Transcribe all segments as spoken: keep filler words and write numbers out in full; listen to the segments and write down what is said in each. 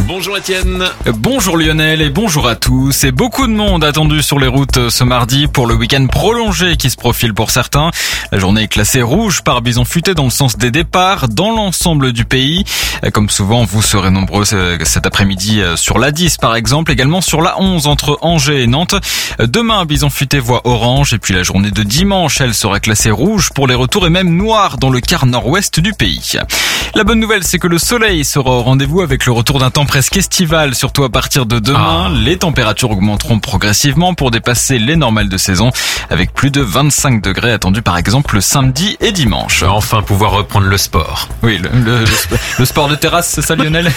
Bonjour Étienne. Bonjour Lionel et bonjour à tous. Et beaucoup de monde attendu sur les routes ce mardi pour le week-end prolongé qui se profile pour certains. La journée est classée rouge par bison futé dans le sens des départs dans l'ensemble du pays. Comme souvent, vous serez nombreux cet après-midi sur l'A dix par exemple, également sur l'A onze entre Angers et Nantes. Demain, bison futé voit orange et puis la journée de dimanche, elle sera classée rouge pour les retours et même noire dans le quart nord-ouest du pays. La bonne nouvelle, c'est que le soleil sera au rendez-vous avec le retour d'un temps presque estival, surtout à partir de demain. Ah. Les températures augmenteront progressivement pour dépasser les normales de saison, avec plus de vingt-cinq degrés attendus par exemple le samedi et dimanche. Je vais enfin pouvoir reprendre le sport. Oui, le, le, le, le sport de terrasse, c'est ça Lionel?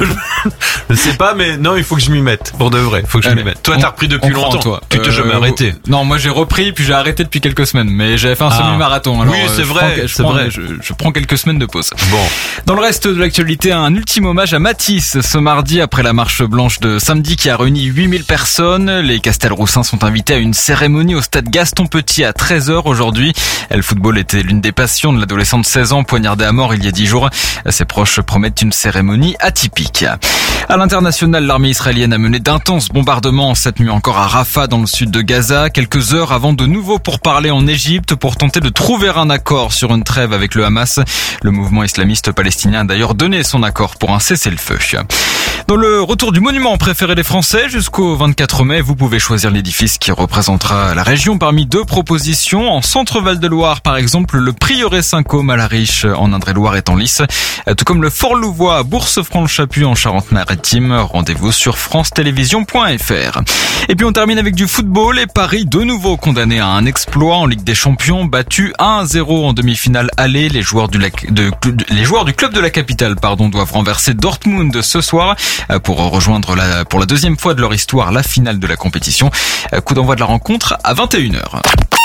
Je sais pas, mais non, il faut que je m'y mette. Pour de vrai, il faut que je Allez, m'y mette. Toi, on, t'as repris depuis longtemps. Toi. Tu t'es euh, jamais arrêté. Non, moi j'ai repris, puis j'ai arrêté depuis quelques semaines. Mais j'avais fait un ah. semi-marathon. Alors, oui, c'est vrai, prends, c'est prends, vrai. Je, je prends quelques semaines de pause. Bon. Dans le reste de l'actualité, un ultime hommage à Matisse ce mardi après la marche blanche de samedi qui a réuni huit mille personnes. Les Castelroussins sont invités à une cérémonie au stade Gaston Petit à treize heures aujourd'hui. Le football était l'une des passions de l'adolescent de seize ans poignardé à mort il y a dix jours. Ses proches promettent une cérémonie atypique. À l'international, l'armée israélienne a mené d'intenses bombardements cette nuit encore à Rafah dans le sud de Gaza, quelques heures avant de nouveau pourparlers en Égypte pour tenter de trouver un accord sur une trêve avec le Hamas. Le mouvement islamiste palestinien a d'ailleurs donné son accord pour un cessez-le-feu. Dans le retour du monument préféré des Français, jusqu'au vingt-quatre mai, vous pouvez choisir l'édifice qui représentera la région parmi deux propositions. En Centre-Val de Loire, par exemple, le Prieuré Saint-Côme à La Riche en Indre-et-Loire est en lice, tout comme le Fort Louvois à Bourse-Franche-Chapuis en Charente-Maritime. Rendez-vous sur france télévisions point f r. Et puis on termine avec du football et Paris de nouveau condamné à un exploit en Ligue des Champions, battu un à zéro en demi-finale aller. Les joueurs du, lac, de, les joueurs du club de la capitale pardon, doivent renverser Dortmund ce soir pour rejoindre la, pour la deuxième fois de leur histoire la finale de la compétition. Coup d'envoi de la rencontre à vingt et une heures.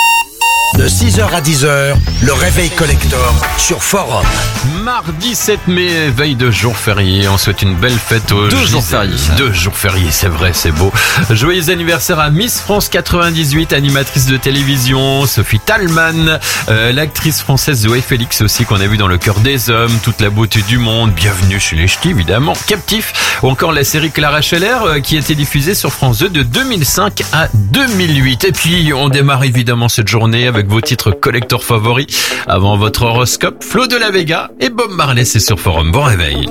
De six heures à dix heures, le réveil collector sur Forum. Mardi sept mai, veille de jour férié. On souhaite une belle fête aux Deux jours fériés. Deux jours fériés, c'est vrai, c'est beau. Joyeux anniversaire à Miss France quatre-vingt-dix-huit, animatrice de télévision, Sophie Talman, euh, l'actrice française Zoé Félix aussi, qu'on a vu dans Le Cœur des Hommes, Toute la beauté du monde, Bienvenue chez les Ch'tis, évidemment, Captif, ou encore la série Clara Scheller, euh, qui a été diffusée sur France deux de deux mille cinq à deux mille huit. Et puis, on démarre évidemment cette journée avec vos titres collector favoris. Avant votre horoscope, Flo de la Vega et Bob Marley, c'est sur Forum. Bon réveil.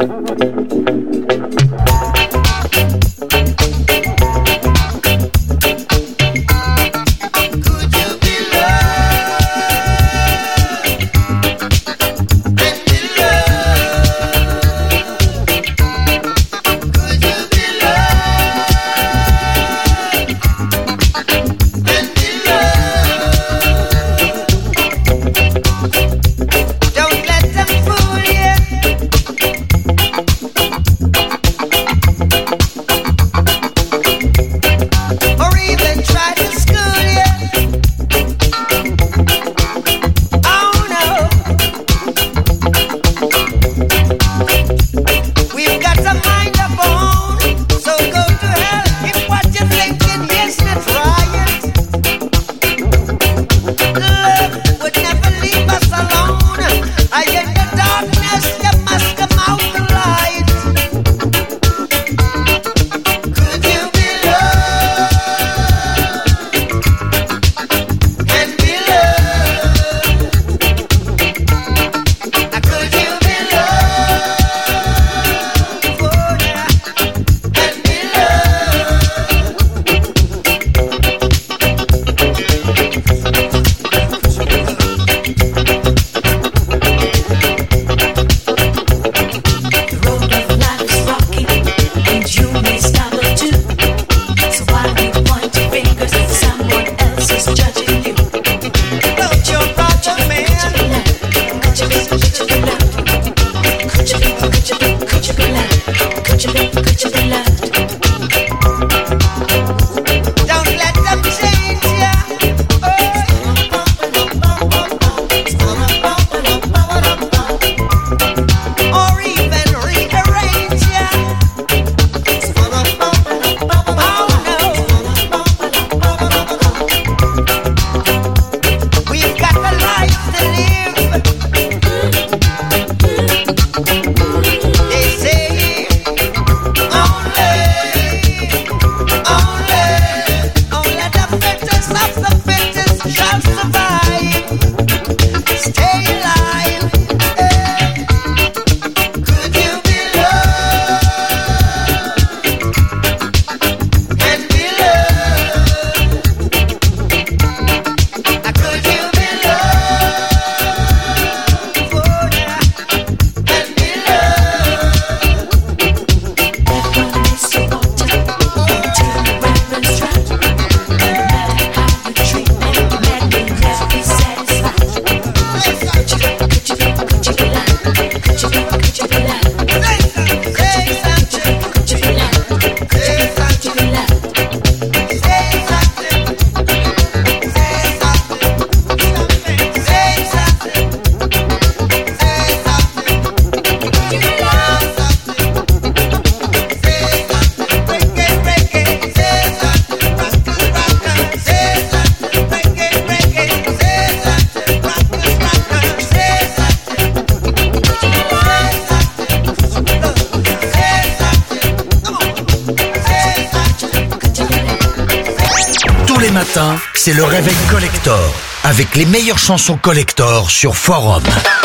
matin, c'est le réveil collector avec les meilleures chansons collector sur Forum.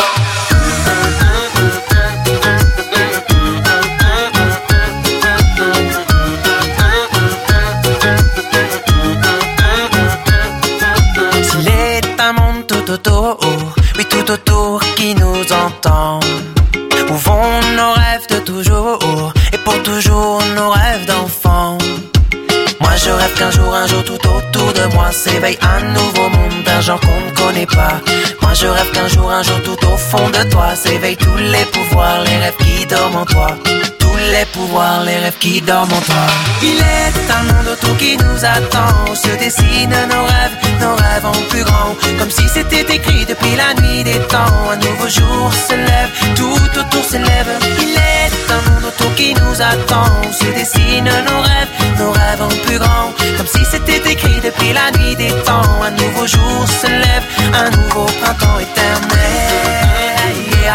S'il est un monde tout autour, oui tout autour qui nous entend, où vont nos rêves de toujours, et pour toujours nos rêves d'enfant. Moi je rêve qu'un jour, un jour tout autour de moi s'éveille un nouveau monde d'un genre qu'on ne connaît pas. Moi je rêve qu'un jour, un jour tout au fond de toi s'éveillent tous les pouvoirs, les rêves qui dorment en toi. Tous les pouvoirs, les rêves qui dorment en toi. Il est un monde autour qui nous attend, où se dessinent nos rêves, nos rêves en plus grand, comme si c'était écrit depuis la nuit des temps. Un nouveau jour se lève, tout autour s'élève. Il est un monde autour qui nous attend, où se dessinent nos rêves, nos rêves en plus grand, comme si c'était écrit depuis la nuit des temps. Un nouveau jour se lève, un nouveau printemps éternel.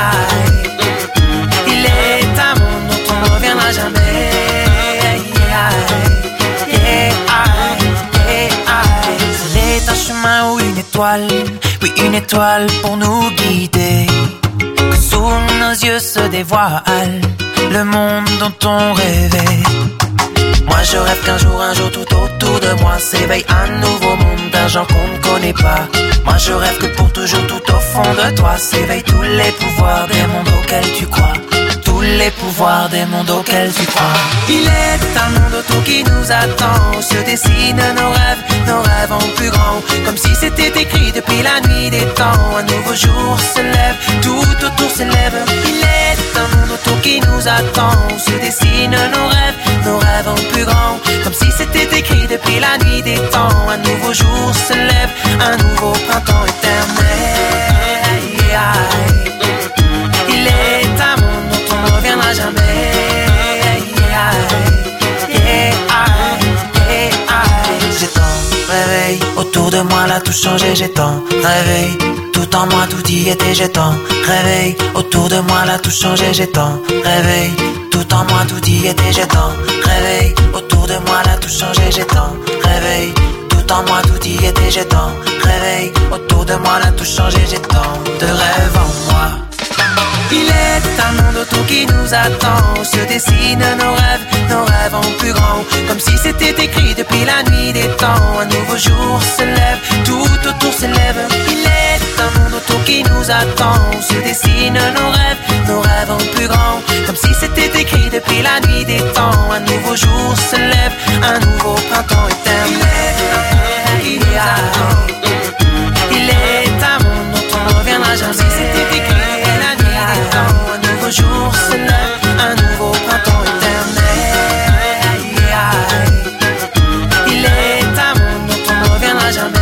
Il est un monde dont on ne reviendra jamais. C'est un chemin ou une étoile, oui une étoile pour nous guider, que sous nos yeux se dévoile le monde dont on rêvait. Moi je rêve qu'un jour, un jour tout autour de moi s'éveille un nouveau monde d'un genre qu'on ne connaît pas. Moi je rêve que pour toujours tout au fond de toi s'éveillent tous les pouvoirs des mondes auxquels tu crois. Tous les pouvoirs des mondes auxquels tu crois. Il est un monde autour qui nous attend, où se dessinent nos rêves, nos rêves en plus grand, comme si c'était écrit depuis la nuit des temps. Un nouveau jour se lève, tout autour s'élève. Il est un monde autour qui nous attend, où se dessinent nos rêves, nos rêves en plus grand, comme si c'était écrit depuis la nuit des temps. Un nouveau jour se lève, un nouveau printemps éternel. Il est un monde dont on ne reviendra jamais. J'ai tant réveil autour de moi, là tout changé. J'ai tant réveil, tout en moi tout y était. J'ai tant réveil autour de moi, là tout changé. J'ai tant réveil, tout en moi tout y était. J'ai tant réveil autour de moi, là tout changé. J'ai tant réveil, tout en moi tout y était. J'ai tant réveil autour de moi, là tout changé. J'ai tant de rêves en moi. Il est un monde autour qui nous attend, où se dessinent nos rêves, nos rêves en plus grand, comme si c'était écrit depuis la nuit des temps. Un nouveau jour se lève, tout autour s'élève. Il est un monde autour qui nous attend, où se dessinent nos rêves, nos rêves en plus grand, comme si c'était écrit depuis la nuit des temps. Un nouveau jour se lève, un nouveau printemps éternel. Il nous attend. Il est un monde dont on ne reviendra jamais. Si c'était écrit un nouveau jour se lève, un nouveau printemps éternel. Il est un monde dont on ne reviendra jamais.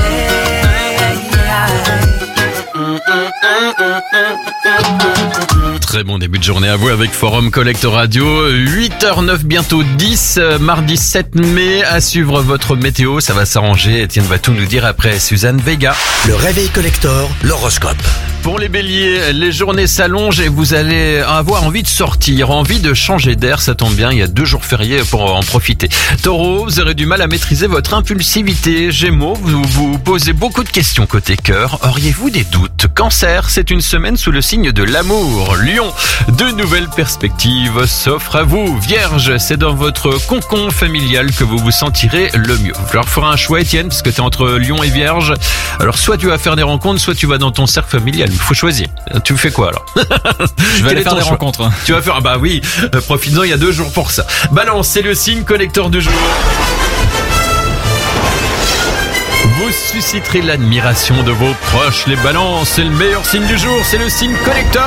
Très bon début de journée à vous avec Forum Collector Radio. huit heures neuf, bientôt dix, mardi sept mai. À suivre votre météo, ça va s'arranger. Étienne va tout nous dire après Suzanne Vega. Le réveil collector, l'horoscope. Pour les béliers, les journées s'allongent et vous allez avoir envie de sortir, envie de changer d'air, ça tombe bien, il y a deux jours fériés pour en profiter. Taureau, vous aurez du mal à maîtriser votre impulsivité. Gémeaux, vous vous posez beaucoup de questions côté cœur, auriez-vous des doutes? Cancer, c'est une semaine sous le signe de l'amour. Lion, de nouvelles perspectives s'offrent à vous. Vierge, c'est dans votre cocon familial que vous vous sentirez le mieux. Il va falloir faire un choix, Étienne, parce que tu es entre Lion et Vierge. Alors soit tu vas faire des rencontres, soit tu vas dans ton cercle familial. Il faut choisir. Tu fais quoi alors? Je vais aller faire des choix. rencontres. Tu vas faire, bah oui, euh, profites-en, il y a deux jours pour ça. Balance, c'est le signe collector du jour. Vous susciterez l'admiration de vos proches, les balances. C'est le meilleur signe du jour, c'est le signe collector.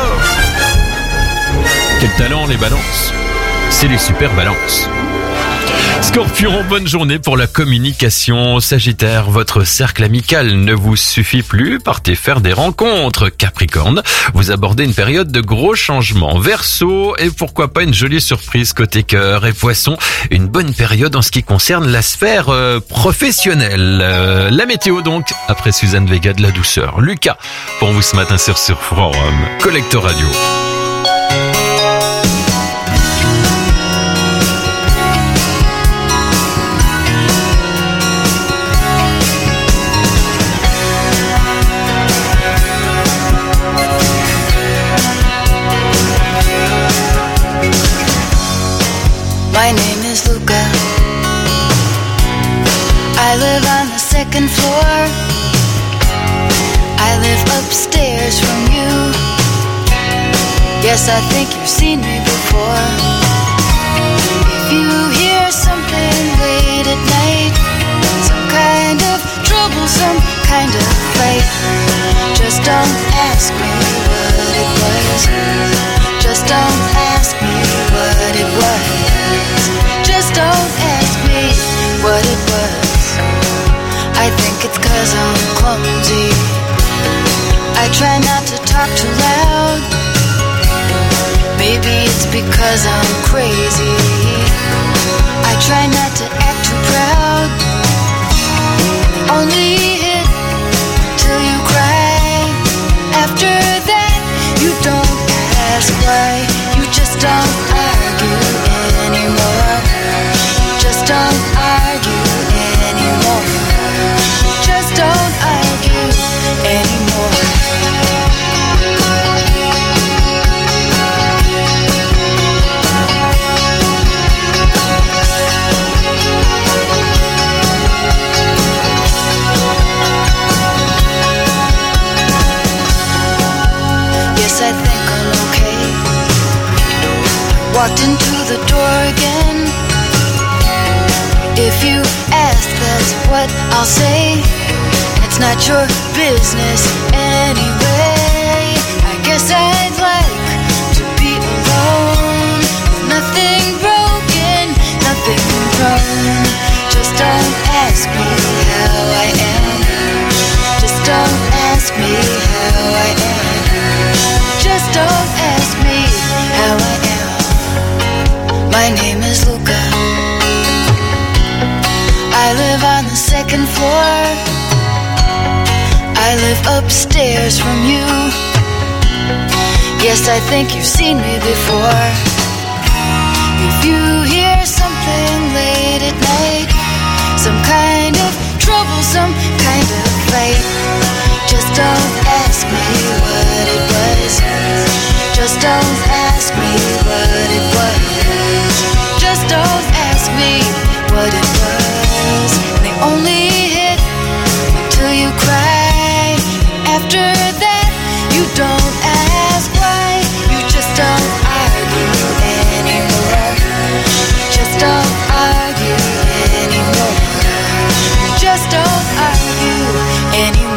Quel talent les balances. C'est les super balances. Scorpion, bonne journée pour la communication. Sagittaire, votre cercle amical ne vous suffit plus, partez faire des rencontres. Capricorne, vous abordez une période de gros changements. Verseau, et pourquoi pas une jolie surprise côté cœur. Et Poisson, une bonne période en ce qui concerne la sphère euh, professionnelle. Euh, la météo donc, après Suzanne Vega, de la douceur. Lucas, pour vous ce matin sur sur Forum Collector Radio. My name is Luca. I live on the second floor. I live upstairs from you. Yes, I think you've seen me before. If you hear something late at night, some kind of trouble, some kind of fight, just don't ask me what it was. Just don't ask me what it was. Just don't ask me what it was. I think it's 'cause I'm clumsy. I try not to talk too loud. Maybe it's because I'm crazy. I try not to act too proud. Only hit till you cry. After that, you don't ask why. You just don't argue anymore. Just don't argue anymore. Just don't argue anymore. Yes, I think I'm okay. Walked into the door again. If you ask, that's what I'll say. It's not your business anyway. I guess I'd like to be alone. Nothing broken, nothing wrong. Just don't ask me how I am. Just don't ask me how I am. Just don't ask me how I am. My name is Luca. I live on the second floor. I live upstairs from you. Yes, I think you've seen me before. If you hear something late at night, some kind of trouble, some kind of fight, just don't ask me what it was. Just don't ask me what it was. Just don't ask me what it was. They only hit until you cry. After that, you don't ask why. You just don't argue anymore. Just don't argue anymore. Just don't argue anymore.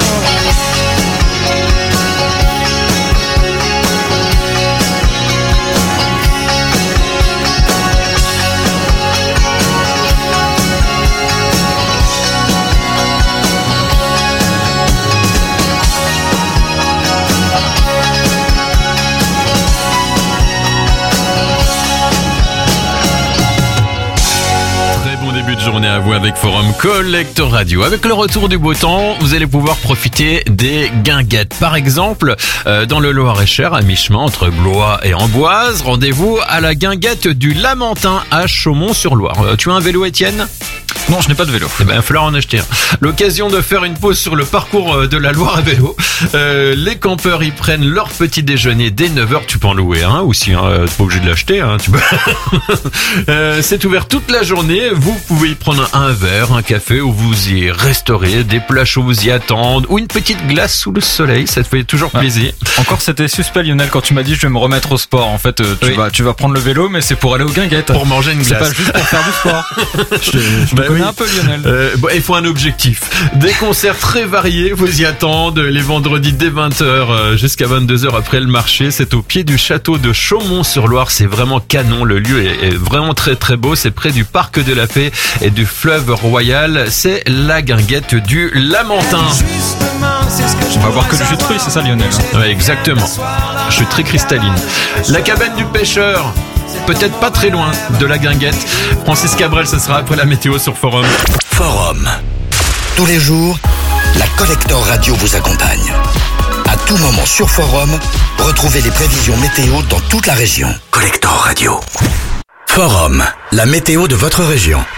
Journée à vous avec Forum Collector Radio. Avec le retour du beau temps, vous allez pouvoir profiter des guinguettes. Par exemple, euh, dans le Loir-et-Cher, à mi-chemin entre Blois et Amboise, rendez-vous à la guinguette du Lamentin à Chaumont-sur-Loire. Euh, tu as un vélo, Étienne ? Non, je n'ai pas de vélo. Eh ben, il va falloir en acheter un. L'occasion de faire une pause sur le parcours de la Loire à vélo. Euh, les campeurs y prennent leur petit déjeuner dès neuf heures. Tu peux en louer un, hein, aussi, hein, t'es pas obligé de l'acheter, hein, tu peux. euh, c'est ouvert toute la journée. Vous pouvez y prendre un verre, un café, ou vous y resterez. Des plats chauds vous y attendent, ou une petite glace sous le soleil. Ça te fait toujours ouais. plaisir. Encore, c'était suspect, Lionel, quand tu m'as dit je vais me remettre au sport. En fait, euh, tu oui. vas, tu vas prendre le vélo, mais c'est pour aller aux guinguettes. Pour manger une glace. C'est pas juste pour faire du sport. je je bah me connais oui. un peu, Lionel. Euh, bon, il faut un objectif. Des concerts très variés vous y attendent les vendredis dès vingt heures jusqu'à vingt-deux heures après le marché. C'est au pied du château de Chaumont-sur-Loire. C'est vraiment canon. Le lieu est, est vraiment très très beau. C'est près du parc de la Paix et du fleuve Royal. C'est la guinguette du Lamentin. On va voir que du jus de fruits, c'est ça, Lionel? Ouais, exactement. Je suis très cristalline. La cabane du pêcheur. Peut-être pas très loin de la guinguette. Francis Cabrel, ce sera après la météo sur Forum. Forum. Tous les jours, la Collector Radio vous accompagne. À tout moment sur Forum, retrouvez les prévisions météo dans toute la région. Collector Radio. Forum, la météo de votre région.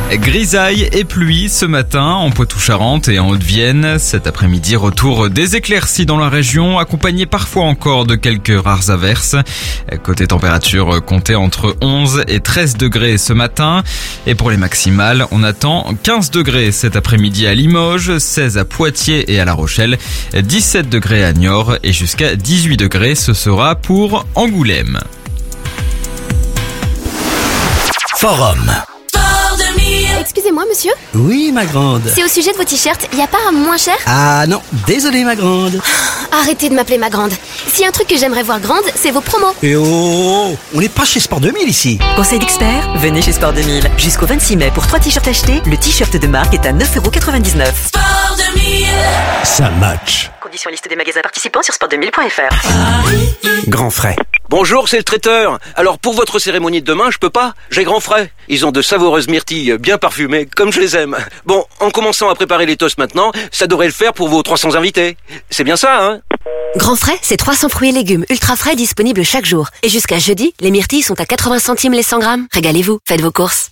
Grisaille et pluie ce matin en Poitou-Charentes et en Haute-Vienne. Cet après-midi, retour des éclaircies dans la région, accompagné parfois encore de quelques rares averses. Côté température, comptez entre onze et treize degrés ce matin. Et pour les maximales, on attend quinze degrés cet après-midi à Limoges, seize à Poitiers et à La Rochelle, dix-sept degrés à Niort et jusqu'à dix-huit degrés, ce sera pour Angoulême. Forum. Excusez-moi, monsieur. Oui, ma grande. C'est au sujet de vos t-shirts. Y a pas un moins cher? Ah non, désolé, ma grande. Arrêtez de m'appeler ma grande. S'il y a un truc que j'aimerais voir grande, c'est vos promos. Et oh, on n'est pas chez Sport deux mille ici. Conseil d'expert, venez chez Sport deux mille. Jusqu'au vingt-six mai, pour trois t-shirts achetés, le t-shirt de marque est à neuf euros quatre-vingt-dix-neuf. Sport deux mille. Ça match. Conditions liste des magasins participants sur sport deux mille point f r. Grand frais. Bonjour, c'est le traiteur. Alors pour votre cérémonie de demain, je peux pas. J'ai grand frais. Ils ont de savoureuses myrtilles bien parfumées, comme je les aime. Bon, en commençant à préparer les toasts maintenant, ça devrait le faire pour vos trois cents invités. C'est bien ça, hein? Grand frais, c'est trois cents fruits et légumes ultra frais disponibles chaque jour. Et jusqu'à jeudi, les myrtilles sont à quatre-vingts centimes les cent grammes. Régalez-vous, faites vos courses.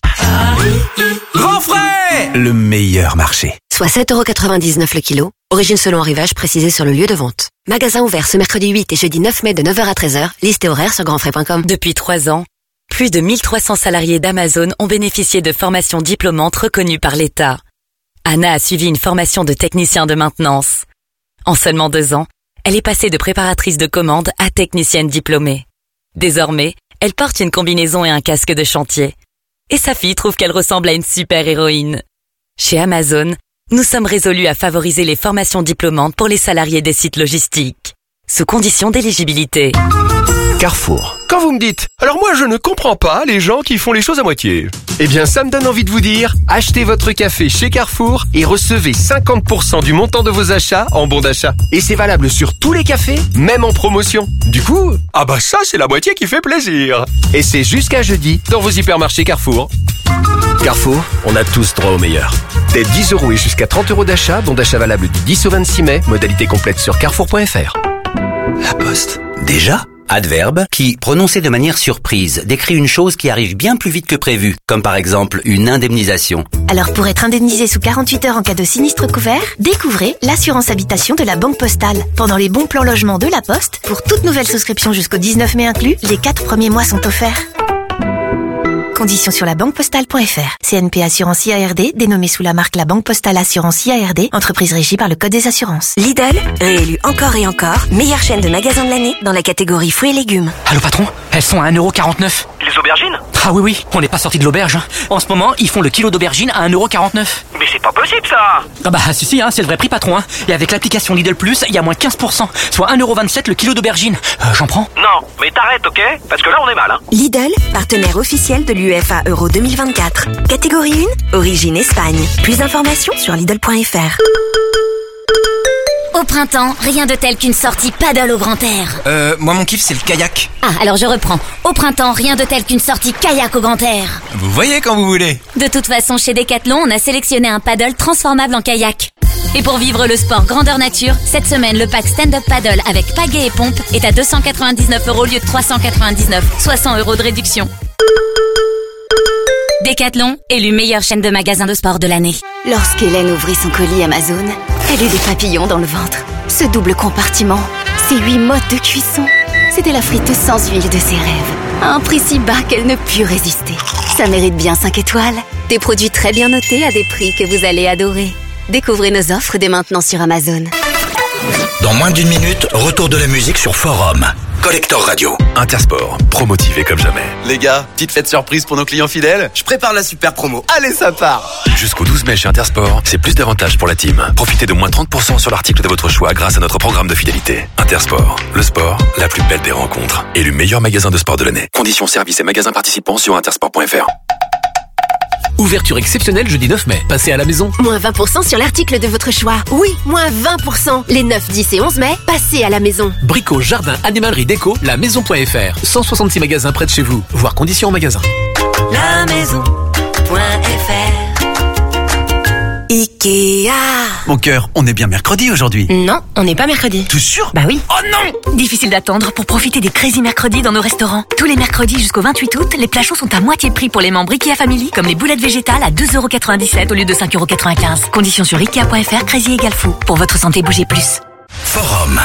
Grand frais, le meilleur marché. Soit sept euros quatre-vingt-dix-neuf le kilo. Origine selon arrivage précisé sur le lieu de vente. Magasin ouvert ce mercredi huit et jeudi neuf mai de neuf heures à treize heures. Liste et horaire sur grandfrais point com. Depuis trois ans, plus de mille trois cents salariés d'Amazon ont bénéficié de formations diplômantes reconnues par l'État. Anna a suivi une formation de technicien de maintenance. En seulement deux ans, elle est passée de préparatrice de commande à technicienne diplômée. Désormais, elle porte une combinaison et un casque de chantier. Et sa fille trouve qu'elle ressemble à une super-héroïne. Chez Amazon, nous sommes résolus à favoriser les formations diplômantes pour les salariés des sites logistiques, sous condition d'éligibilité. Carrefour. Quand vous me dites « Alors moi je ne comprends pas les gens qui font les choses à moitié », eh bien ça me donne envie de vous dire « Achetez votre café chez Carrefour et recevez cinquante pour cent du montant de vos achats en bon d'achat. Et c'est valable sur tous les cafés, même en promotion. Du coup, ah bah ça c'est la moitié qui fait plaisir. Et c'est jusqu'à jeudi dans vos hypermarchés Carrefour. Carrefour, on a tous droit au meilleur. Dès dix euros et jusqu'à trente euros d'achat, bon d'achat valable du dix au vingt-six mai, modalité complète sur carrefour point f r. La Poste. Déjà? Adverbe qui, prononcé de manière surprise, décrit une chose qui arrive bien plus vite que prévu, comme par exemple une indemnisation. Alors pour être indemnisé sous quarante-huit heures en cas de sinistre couvert, découvrez l'assurance habitation de la Banque Postale. Pendant les bons plans logement de la Poste, pour toute nouvelle souscription jusqu'au dix-neuf mai inclus, les quatre premiers mois sont offerts. Conditions sur la banque postale point f r. C N P Assurance I A R D, dénommée sous la marque La Banque Postale Assurance I A R D, entreprise régie par le Code des assurances. Lidl, réélu encore et encore, meilleure chaîne de magasins de l'année dans la catégorie fruits et légumes. Allô patron, elles sont à un euro quarante-neuf. Les aubergines? Ah oui oui, on n'est pas sorti de l'auberge. En ce moment, ils font le kilo d'aubergine à un euro quarante-neuf. Mais c'est pas possible ça! Ah bah si si, hein, c'est le vrai prix patron. Hein. Et avec l'application Lidl Plus, il y a moins quinze pour cent, soit un euro vingt-sept le kilo d'aubergine. Euh, j'en prends? Non, mais t'arrêtes, ok? Parce que là on est mal, hein. Lidl, partenaire officiel de l'U E F A Euro deux mille vingt-quatre. Catégorie un, origine Espagne. Plus d'informations sur lidl point f r. Au printemps, rien de tel qu'une sortie paddle au grand air. Euh, moi mon kiff c'est le kayak. Ah, alors je reprends. Au printemps, rien de tel qu'une sortie kayak au grand air. Vous voyez quand vous voulez. De toute façon, chez Decathlon, on a sélectionné un paddle transformable en kayak. Et pour vivre le sport grandeur nature, cette semaine, le pack stand-up paddle avec pagaie et pompe est à deux cent quatre-vingt-dix-neuf euros au lieu de trois cent quatre-vingt-dix-neuf, soit cent euros de réduction. Decathlon, élu meilleure chaîne de magasins de sport de l'année. Lorsqu'Hélène ouvrit son colis Amazon, elle eut des papillons dans le ventre. Ce double compartiment, ces huit modes de cuisson, c'était la frite sans huile de ses rêves. À un prix si bas qu'elle ne put résister. Ça mérite bien cinq étoiles. Des produits très bien notés à des prix que vous allez adorer. Découvrez nos offres dès maintenant sur Amazon. Dans moins d'une minute, retour de la musique sur Forum. Collector Radio. Intersport, promotivé comme jamais. Les gars, petite fête surprise pour nos clients fidèles. Je prépare la super promo. Allez, ça part. Jusqu'au douze mai chez Intersport, c'est plus d'avantages pour la team. Profitez de moins trente pour cent sur l'article de votre choix grâce à notre programme de fidélité. Intersport, le sport, la plus belle des rencontres. Élu meilleur magasin de sport de l'année. Conditions, services et magasins participants sur intersport point f r. Ouverture exceptionnelle jeudi neuf mai. Passez à la maison. Moins vingt pour cent sur l'article de votre choix. Oui, moins vingt pour cent. Les neuf, dix et onze mai, passez à la maison. Brico, jardin, animalerie, déco, la maison point f r. cent soixante-six magasins près de chez vous. Voir conditions en magasin. La maison point f r. Ikea. Mon cœur, on est bien mercredi aujourd'hui. Non, on n'est pas mercredi. Tout sûr? Bah oui. Oh non! Difficile d'attendre pour profiter des Crazy Mercredis dans nos restaurants. Tous les mercredis jusqu'au vingt-huit août, les plats chauds sont à moitié prix pour les membres Ikea Family, comme les boulettes végétales à deux euros quatre-vingt-dix-sept au lieu de cinq euros quatre-vingt-quinze. Conditions sur ikea point fr, Crazy égale fou. Pour votre santé, bougez plus. Forum.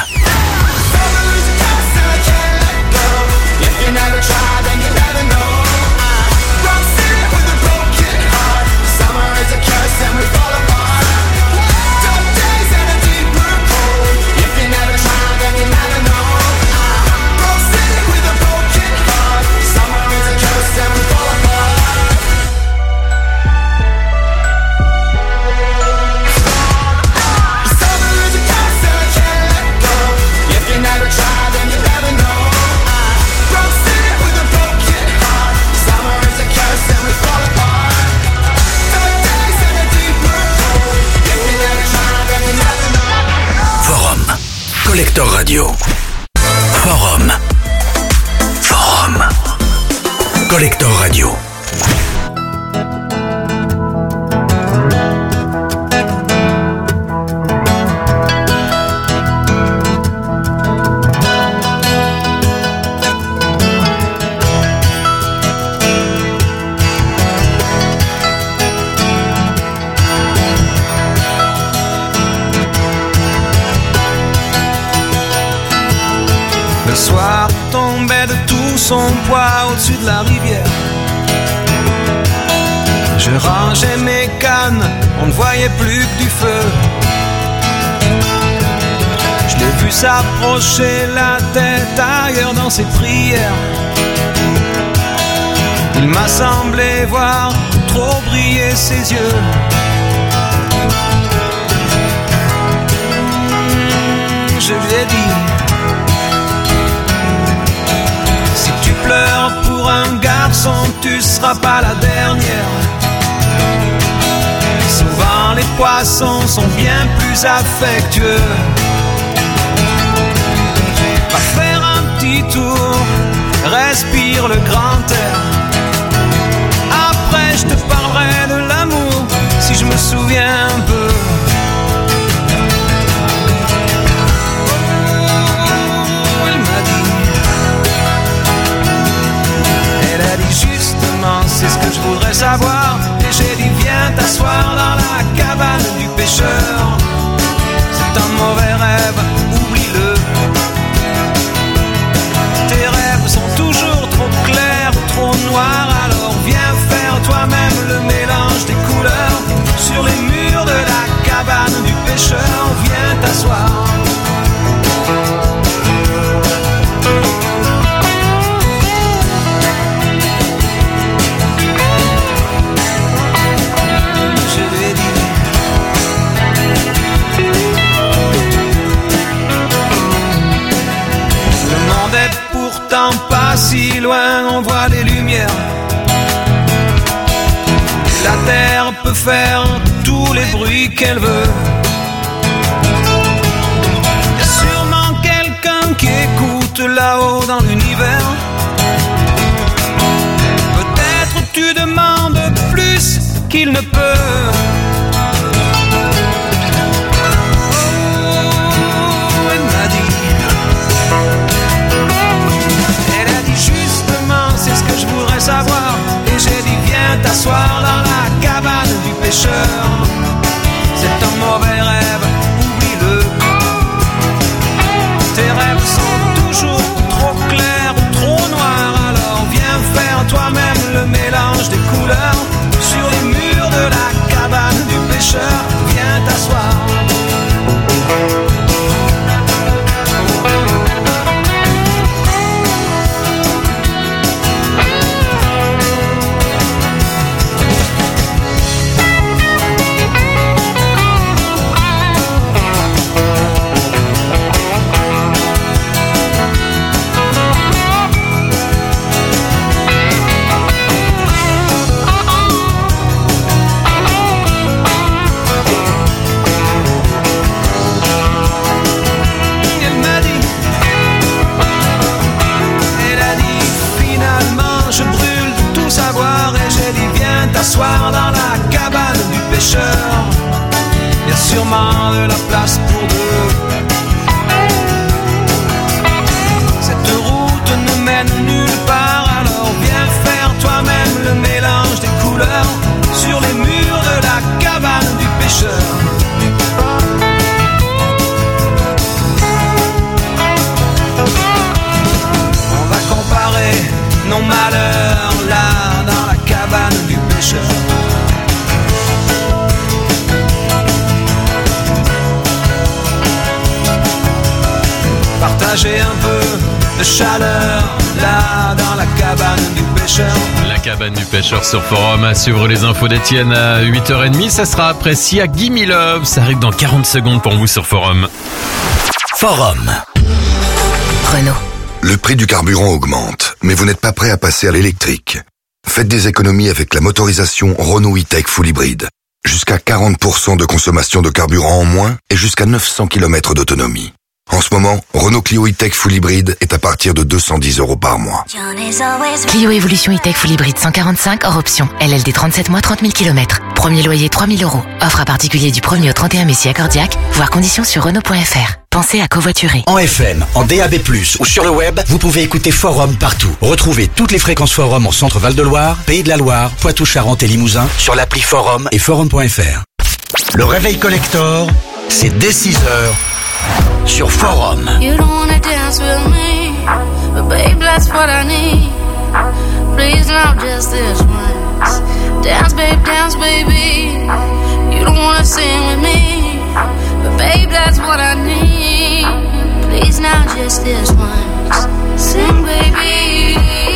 Collector Radio. Forum. Forum. Collector Radio. Le soir tombait de tout son poids au-dessus de la rivière. Je rangeais mes cannes, on ne voyait plus que du feu. Je l'ai vu s'approcher, la tête ailleurs dans ses prières. Il m'a semblé voir trop briller ses yeux. Je lui ai dit: si tu pleures pour un garçon, tu seras pas la dernière. Souvent les poissons sont bien plus affectueux. Va faire un petit tour, respire le grand air. Après je te parlerai de l'amour, si je me souviens un peu. Justement, c'est ce que je voudrais savoir. Et j'ai dit: viens t'asseoir dans la cabane du pêcheur. C'est un mauvais rêve, oublie-le. Tes rêves sont toujours trop clairs, trop noirs. Alors viens faire toi-même le mélange des couleurs. Sur les murs de la cabane du pêcheur, viens t'asseoir. Pas si loin, on voit des lumières. La terre peut faire tous les bruits qu'elle veut. Y a sûrement quelqu'un qui écoute là-haut dans l'univers. Peut-être tu demandes plus qu'il ne peut. C'est ce que je voudrais savoir. Et j'ai dit: viens t'asseoir dans la cabane du pêcheur. C'est un mauvais rêve, oublie-le. Tes rêves sont toujours trop clairs ou trop noirs. Alors viens faire toi-même le mélange des couleurs. Sur les murs de la cabane du pêcheur, viens t'asseoir. T'asseoir dans la cabane du pêcheur. y a sûrement de la place pour deux. Cette route ne mène nulle part, alors viens faire toi-même le mélange des couleurs sur les murs de la cabane du pêcheur. On va comparer nos malheurs là dans la cabane du pêcheur. Partager un peu de chaleur là dans la cabane du pêcheur. La cabane du pêcheur sur Forum, à suivre les infos d'Étienne à huit heures trente. Ça sera après Sia Gimme Love. Ça arrive dans quarante secondes pour vous sur Forum. Forum. Renault. Le prix du carburant augmente, mais vous n'êtes pas prêt à passer à l'électrique. Faites des économies avec la motorisation Renault E-Tech Full Hybrid. Jusqu'à quarante pour cent de consommation de carburant en moins et jusqu'à neuf cents kilomètres d'autonomie. En ce moment, Renault Clio E-Tech Full Hybrid est à partir de deux cent dix euros par mois. Clio Evolution E-Tech Full Hybrid cent quarante-cinq hors option. L L D trente-sept mois, trente mille kilomètres. Premier loyer trois mille euros. Offre à particulier du premier au trente et un mai si accordiaque. Voir conditions sur Renault point F R. Pensez à covoiturer. En F M, en D A B plus, ou sur le web, vous pouvez écouter Forum partout. Retrouvez toutes les fréquences Forum en Centre Val-de-Loire, Pays de la Loire, Poitou-Charentes et Limousin sur l'appli Forum et Forum point F R. Le réveil collector, c'est dès six heures sur Forum. You don't wanna dance with me, but babe, that's what I need. Please not just this once. Dance, babe, dance, baby. You don't wanna sing with me, but babe, that's what I need. Please not just this once. Sing, baby.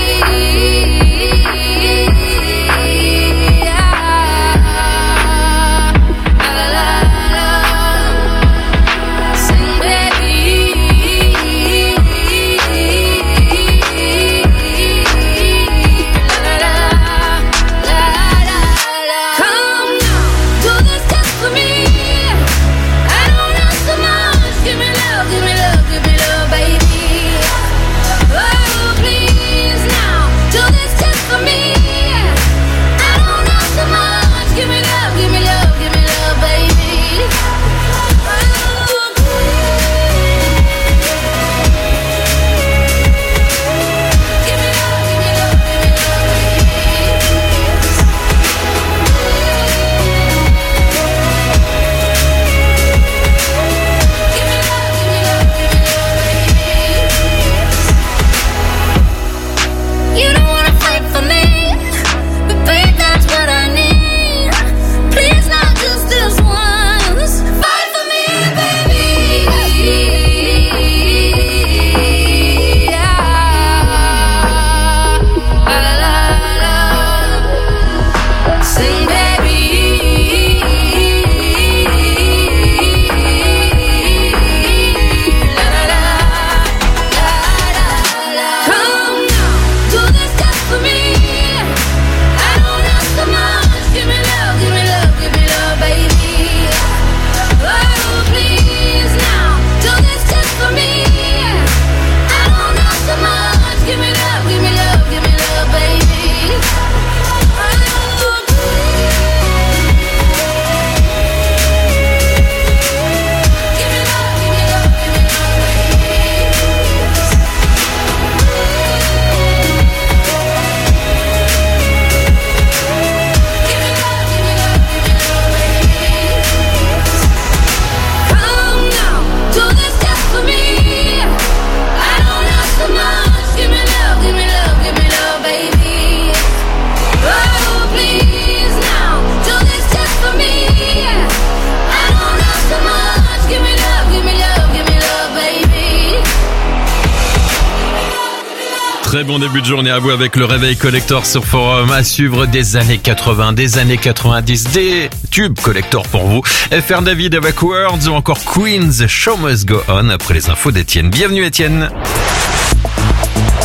Très bon début de journée à vous avec le réveil collector sur Forum. À suivre des années quatre-vingts, des années quatre-vingt-dix, des tubes collector pour vous. F R David avec Words ou encore Queen's Show Must Go On après les infos d'Étienne. Bienvenue Étienne.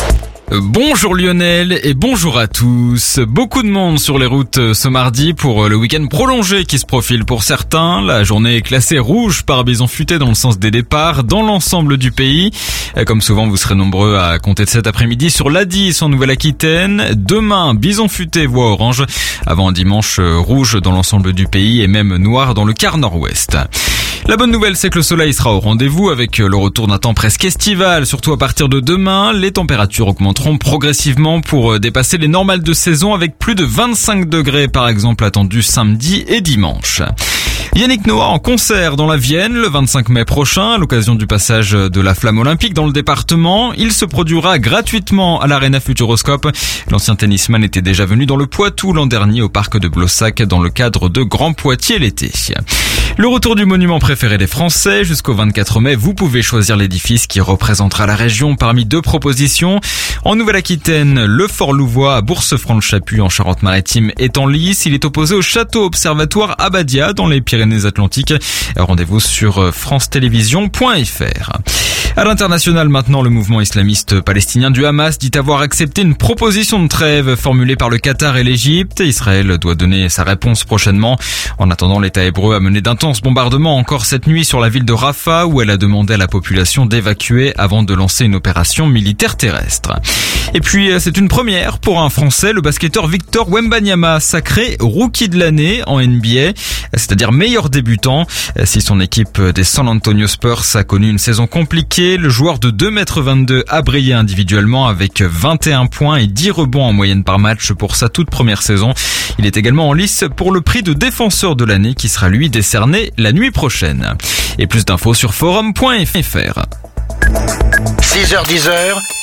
Bonjour Lionel et bonjour à tous. Beaucoup de monde sur les routes ce mardi pour le week-end prolongé qui se profile pour certains. La journée est classée rouge par bison futé dans le sens des départs dans l'ensemble du pays. Comme souvent, vous serez nombreux à compter de cet après-midi sur l'A dix en Nouvelle-Aquitaine. Demain, bison futé voie orange avant un dimanche rouge dans l'ensemble du pays et même noir dans le quart nord-ouest. La bonne nouvelle, c'est que le soleil sera au rendez-vous avec le retour d'un temps presque estival. Surtout à partir de demain, les températures augmenteront progressivement pour dépasser les normales de saison avec plus de vingt-cinq degrés par exemple attendus samedi et dimanche. Yannick Noah en concert dans la Vienne le vingt-cinq mai prochain à l'occasion du passage de la flamme olympique dans le département. Il se produira gratuitement à l'Arena Futuroscope. L'ancien tennisman était déjà venu dans le Poitou l'an dernier au parc de Blossac dans le cadre de Grand Poitiers l'été. Le retour du monument préféré des Français. Jusqu'au vingt-quatre mai, vous pouvez choisir l'édifice qui représentera la région parmi deux propositions. En Nouvelle-Aquitaine, le Fort Louvois à Bourse-Franche-Chaput en Charente-Maritime est en lice. Il est opposé au château observatoire Abadia dans les Pyrénées-Atlantiques. Rendez-vous sur france télévisions point f r. À l'international maintenant, le mouvement islamiste palestinien du Hamas dit avoir accepté une proposition de trêve formulée par le Qatar et l'Égypte. Israël doit donner sa réponse prochainement. En attendant, l'État hébreu a mené d'intenses bombardements encore cette nuit sur la ville de Rafah où elle a demandé à la population d'évacuer avant de lancer une opération militaire terrestre. Et puis, c'est une première pour un Français, le basketteur Victor Wembanyama, sacré rookie de l'année en N B A, c'est-à-dire meilleur débutant. Si son équipe des San Antonio Spurs a connu une saison compliquée, le joueur de deux mètres vingt-deux a brillé individuellement avec vingt et un points et dix rebonds en moyenne par match pour sa toute première saison. Il est également en lice pour le prix de défenseur de l'année qui sera lui décerné la nuit prochaine. Et plus d'infos sur forum point f r. six heures dix.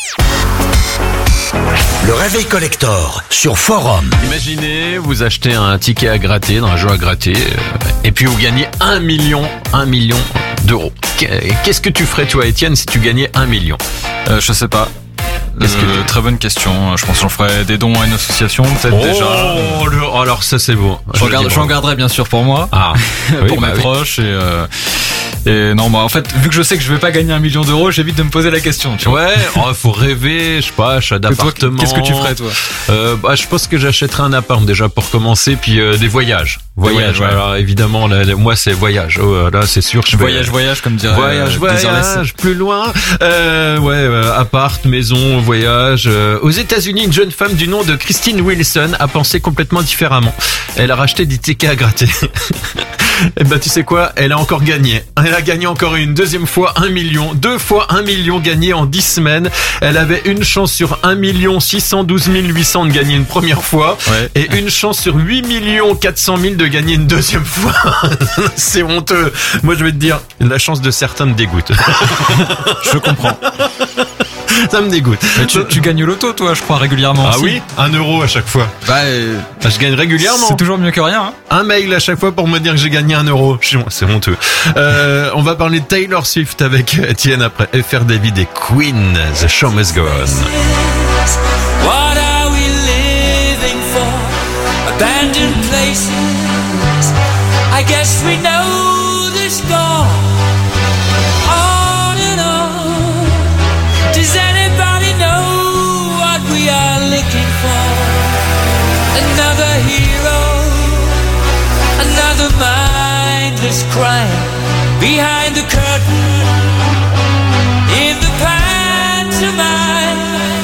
Le réveil collector sur Forum. Imaginez, vous achetez un ticket à gratter dans un jeu à gratter et puis vous gagnez un million, un million d'euros. Qu'est-ce que tu ferais toi, Étienne, si tu gagnais un million? euh, Je sais pas. Est-ce que euh, très bonne question. Je pense que j'en ferais des dons à une association, peut-être oh, déjà. Le, alors ça c'est beau. Je, regarde, j'en garderai bien sûr pour moi, ah, pour oui, mes bah proches et. Euh, Et non, bah en fait, vu que je sais que je vais pas gagner un million d'euros, j'évite de me poser la question. Tu vois. Ouais, oh, faut rêver, je sais pas, achat d'appartement. Qu'est-ce que tu ferais toi? euh, bah, je pense que j'achèterais un appart déjà pour commencer, puis euh, des voyages. Voyage, voyages, ouais. Alors évidemment, là, là, moi c'est voyage. Oh, là, c'est sûr. Je voyage, vais... voyage, comme dirait. Voyage, euh, voyage, plus loin. Euh, ouais, euh, appart, maison, voyage. Euh, aux États-Unis, une jeune femme du nom de Christine Wilson a pensé complètement différemment. Elle a racheté des tickets à gratter. Et ben tu sais quoi, elle a encore gagné. Elle a gagné encore une deuxième fois un million, deux fois un million gagné en dix semaines. Elle avait une chance sur un million six cent douze mille huit cents de gagner une première fois, ouais. Et une chance sur huit millions quatre cent mille de gagner une deuxième fois. C'est honteux. Moi je vais te dire, la chance de certains me dégoûte. Je comprends. Ça me dégoûte. Mais tu, tu gagnes au loto, toi, je crois, régulièrement. Ah aussi. Oui, un euro à chaque fois. Bah, euh, je gagne régulièrement. C'est toujours mieux que rien. Hein. Un mail à chaque fois pour me dire que j'ai gagné un euro. C'est honteux. Euh, on va parler de Taylor Swift avec Étienne après F R David et Queen. The show must go on. What are we living for? Abandoned places. I guess we know the score. On and on. Does anybody know what we are looking for? Another hero, another mindless crime behind the curtain in the pantomime.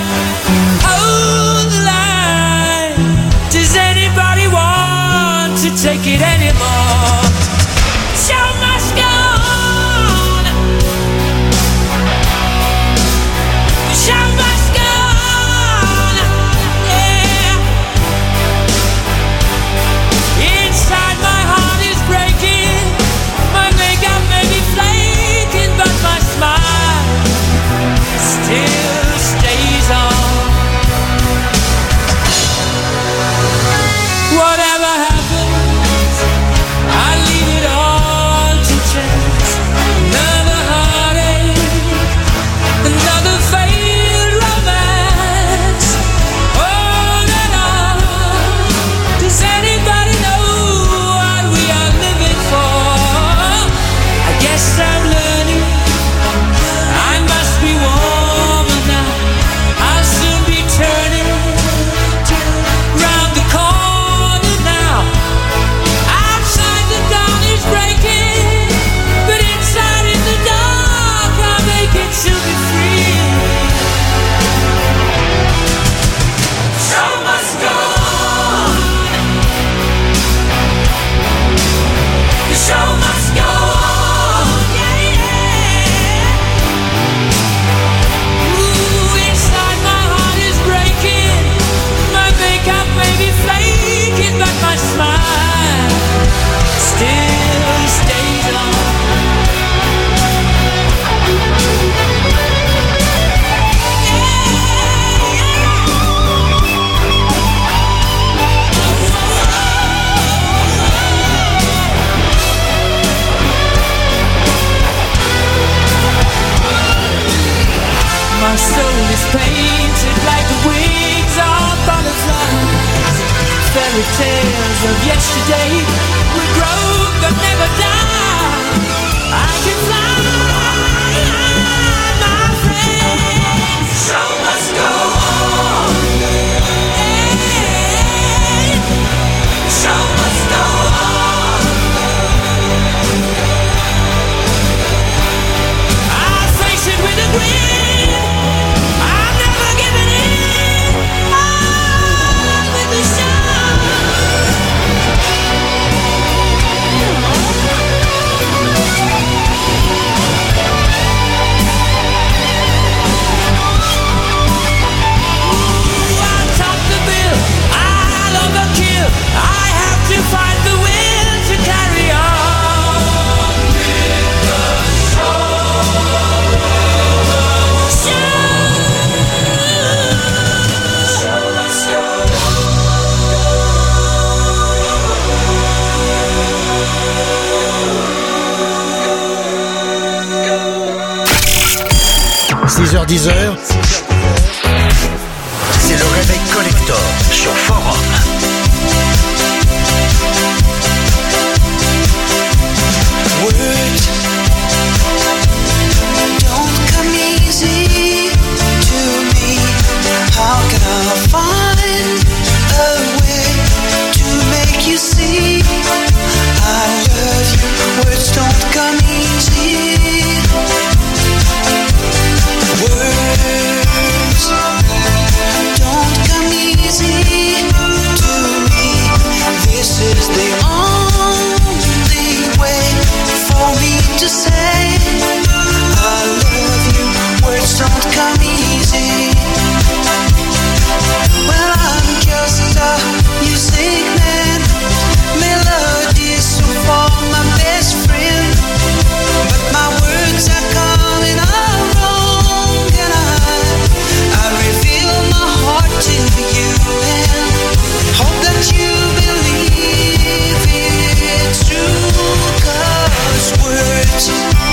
Hold the line. Does anybody want to take it anymore? Show must go on. The show must go on. Yeah. Inside my heart is breaking. My makeup may be flaking, but my smile still stays on. Whatever happens, I leave it all to chance. Another heartache, another failed romance. On and on. Does anybody know what we are living for? I guess I'm learning. I must be warmer now. I'll soon be the tears of yesterday will grow but never die. I can fly, my friend. Show must go on. Hey, show must go on. I face it with a grin. I'm never giving in. On with the show. To find the will to carry on with the show. Show must go on. six heures dix heures, c'est le réveil collector sur Forum. Words don't come easy to me. How can I find a way to make you see I love you? Words don't come easy. Words don't come easy to me. This is the only way for me to say I love you. Words don't come easy. Well, I'm just a music man. Melodies so for my best friend. But my words are coming out wrong, and I I reveal my heart to you and hope that you believe it's true. 'Cause words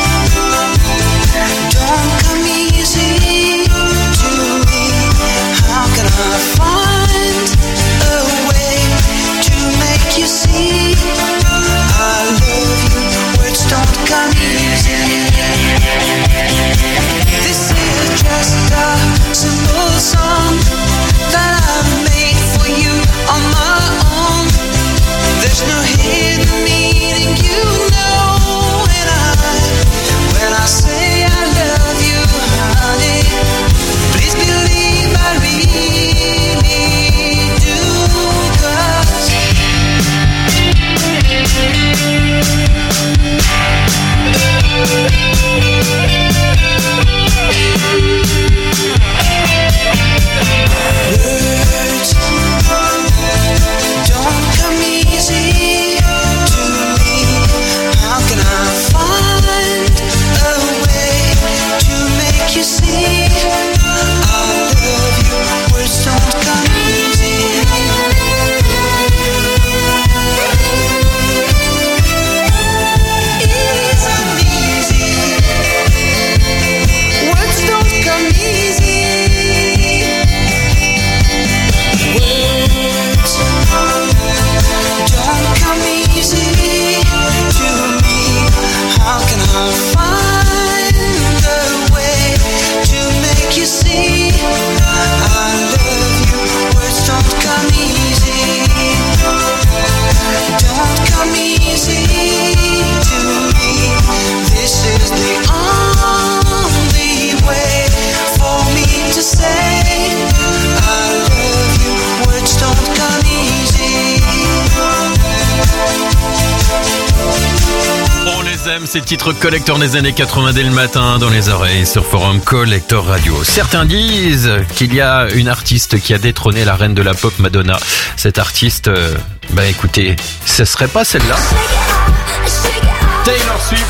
don't come easy to me. How can I find a way to make you see I love you? Words don't come easy. This is just a simple song that I've made for you on my own. There's no hidden meaning, you know, and I, when I say I love you, honey, please believe I really do. 'Cause words don't come easy to me. How can I find a way to make you see I love you? Words don't come easy. Easy, easy. Words don't come easy. Words don't come easy to me. How can I find a way to make you see I love you? Words don't come easy. Don't come easy to me. This is the only way for me to say I love you. Words don't come easy. On les aime, ces titres collector des années quatre-vingts dès le matin dans les oreilles sur Forum Collector Radio. Certains disent qu'il y a une artiste qui a détrôné la reine de la pop, Madonna. Cette artiste, euh, bah écoutez, ce serait pas celle-là. Taylor Swift.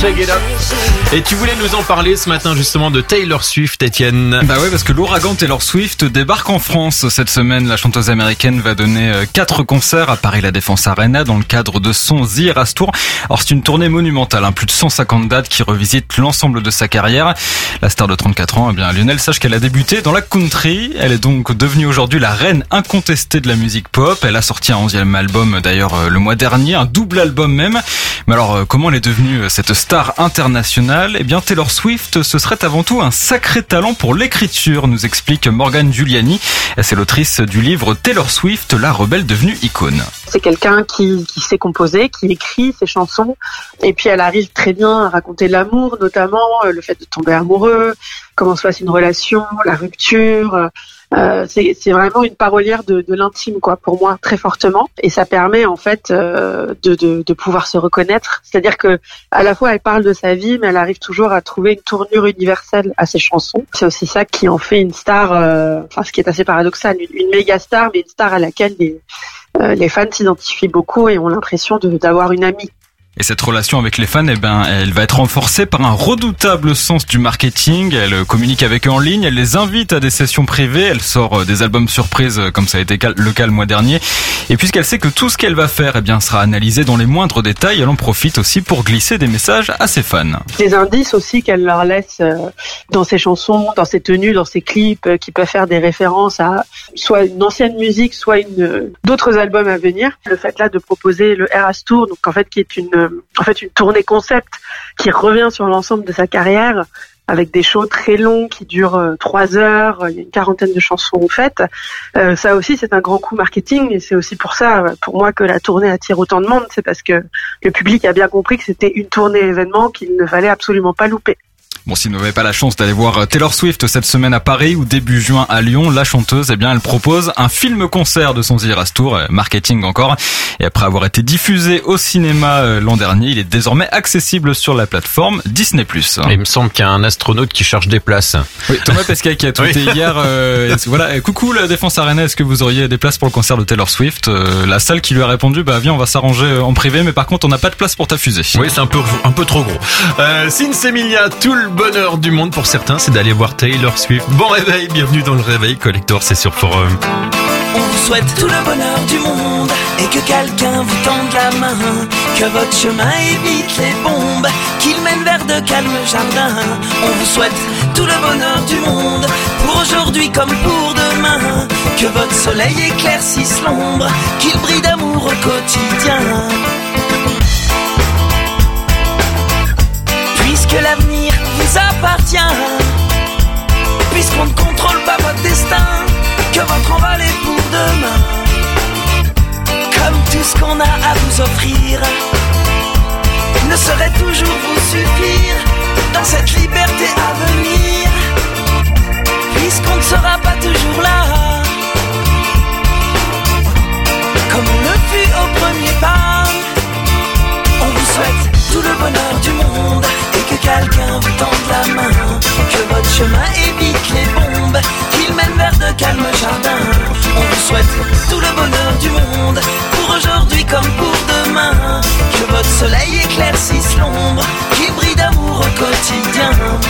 Shake It Up. Et tu voulais nous en parler ce matin justement de Taylor Swift, Étienne. Bah ouais, parce que l'ouragan Taylor Swift débarque en France cette semaine. La chanteuse américaine va donner quatre concerts à Paris La Défense Arena dans le cadre de son The Eras Tour. Alors c'est une tournée monumentale, hein, plus de cent cinquante dates qui revisitent l'ensemble de sa carrière. La star de trente-quatre ans, eh bien Lionel, sache qu'elle a débuté dans la country. Elle est donc devenue aujourd'hui la reine incontestée de la musique pop. Elle a sorti un onzième album d'ailleurs le mois dernier, un double album même. Mais alors comment elle est devenue cette star internationale? Eh bien Taylor Swift, ce serait avant tout un sacré talent pour l'écriture, nous explique Morgane Giuliani. C'est l'autrice du livre Taylor Swift, la rebelle devenue icône. C'est quelqu'un qui, qui sait composer, qui écrit ses chansons, et puis elle arrive très bien à raconter l'amour, notamment le fait de tomber amoureux, comment se passe une relation, la rupture. Euh, c'est, c'est vraiment une parolière de, de l'intime, quoi, pour moi, très fortement. Et ça permet en fait euh, de, de, de pouvoir se reconnaître. C'est-à-dire que à la fois elle parle de sa vie, mais elle arrive toujours à trouver une tournure universelle à ses chansons. C'est aussi ça qui en fait une star, euh, enfin ce qui est assez paradoxal, une, une méga star, mais une star à laquelle les euh, les fans s'identifient beaucoup et ont l'impression de, d'avoir une amie. Et cette relation avec les fans, eh ben, elle va être renforcée par un redoutable sens du marketing. Elle communique avec eux en ligne, elle les invite à des sessions privées, elle sort des albums surprises comme ça a été le cas le mois dernier. Et puisqu'elle sait que tout ce qu'elle va faire, eh bien, sera analysé dans les moindres détails, elle en profite aussi pour glisser des messages à ses fans. Des indices aussi qu'elle leur laisse dans ses chansons, dans ses tenues, dans ses clips, qui peuvent faire des références à soit une ancienne musique, soit une d'autres albums à venir. Le fait là de proposer le Eras Tour, donc en fait qui est une en fait une tournée concept qui revient sur l'ensemble de sa carrière avec des shows très longs qui durent trois heures, il y a une quarantaine de chansons faites. Euh, ça aussi c'est un grand coup marketing et c'est aussi pour ça pour moi que la tournée attire autant de monde, c'est parce que le public a bien compris que c'était une tournée événement qu'il ne fallait absolument pas louper. Bon, si vous n'avez pas la chance d'aller voir Taylor Swift cette semaine à Paris ou début juin à Lyon, la chanteuse, eh bien, elle propose un film-concert de son The Eras Tour, marketing encore. Et après avoir été diffusé au cinéma l'an dernier, il est désormais accessible sur la plateforme Disney plus. Il me semble qu'il y a un astronaute qui cherche des places. Oui, Thomas Pesquet qui a tweeté oui. hier. Euh, voilà, coucou la Défense Arena, est-ce que vous auriez des places pour le concert de Taylor Swift? euh, La salle qui lui a répondu, bah viens, on va s'arranger en privé, mais par contre, on n'a pas de place pour ta fusée. Oui, c'est un peu un peu trop gros. Euh, Sinsemilia, tout le bonheur du monde pour certains, c'est d'aller voir Taylor Swift. Bon réveil, bienvenue dans le Réveil Collector, c'est sur Forum. On vous souhaite tout le bonheur du monde et que quelqu'un vous tende la main, que votre chemin évite les bombes, qu'il mène vers de calmes jardins. On vous souhaite tout le bonheur du monde pour aujourd'hui comme pour demain, que votre soleil éclaircisse l'ombre, qu'il brille d'amour au quotidien. Puisque l'avenir vous appartient, puisqu'on ne contrôle pas votre destin, que votre envol est pour demain. Comme tout ce qu'on a à vous offrir ne saurait toujours vous suffire dans cette liberté à venir, puisqu'on ne sera pas toujours là comme on le fut au premier pas. On vous souhaite tout le bonheur du monde et que quelqu'un vous tende la main, que votre chemin évite les bombes, qu'il mène vers de calmes jardins. On vous souhaite tout le bonheur du monde pour aujourd'hui comme pour demain, que votre soleil éclaircisse l'ombre, qu'il brille d'amour au quotidien.